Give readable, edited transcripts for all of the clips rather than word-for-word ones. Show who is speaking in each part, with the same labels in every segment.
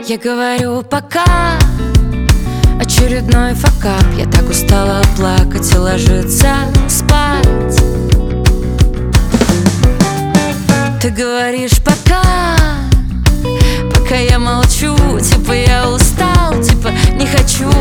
Speaker 1: Я говорю пока, очередной факап. Я так устала плакать и ложиться спать. Ты говоришь пока, пока я молчу. Типа я устал, типа не хочу.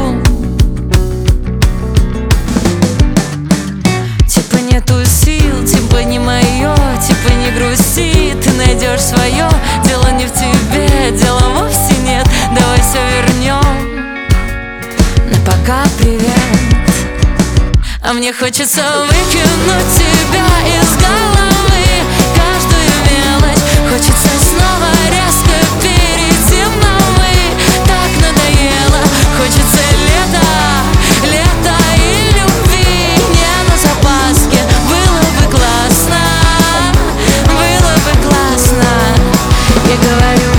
Speaker 1: Типа нету сил, типа не мое. Типа не грусти, ты найдешь свое. Дело не в тебе, дела вовсе нет. Давай все вернем. На пока привет. А мне хочется выкинуть тебя из головы. Каждую мелочь хочется снова резко перейти на «вы». Так надоело, хочется лета и любви. Не на запаске, было бы классно, было бы классно. Я говорю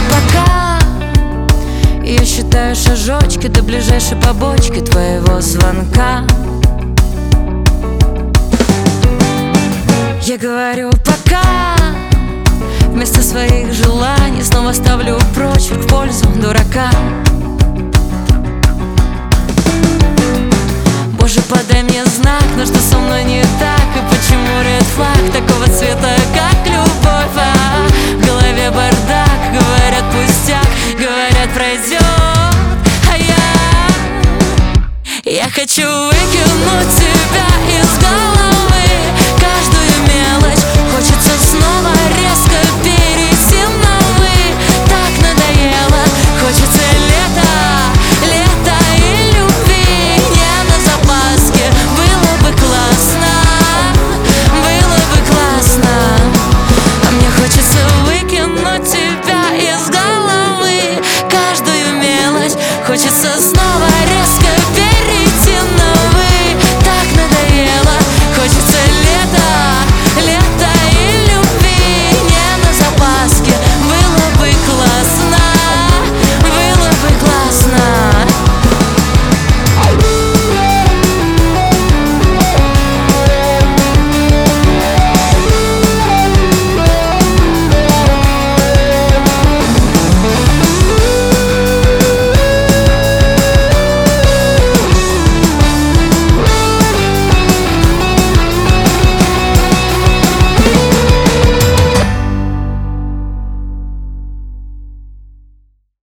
Speaker 1: пока, я считаю шажочки до ближайшей побочки твоего звонка. Я говорю пока, вместо своих желаний снова ставлю прочерк в пользу дурака. Боже, подай мне знак, но что со мной не так? И почему ред флаг такого цвета, как любовь? В голове бардак, говорят пустяк, говорят пройдет. А я хочу выкинуть тебя из головы. Каждую мелочь хочется снова резко перейти на «вы». Так надоело, хочется лета и любви. Не на запаске, было бы классно, было бы классно. А мне хочется выкинуть тебя из головы. Каждую мелочь хочется снова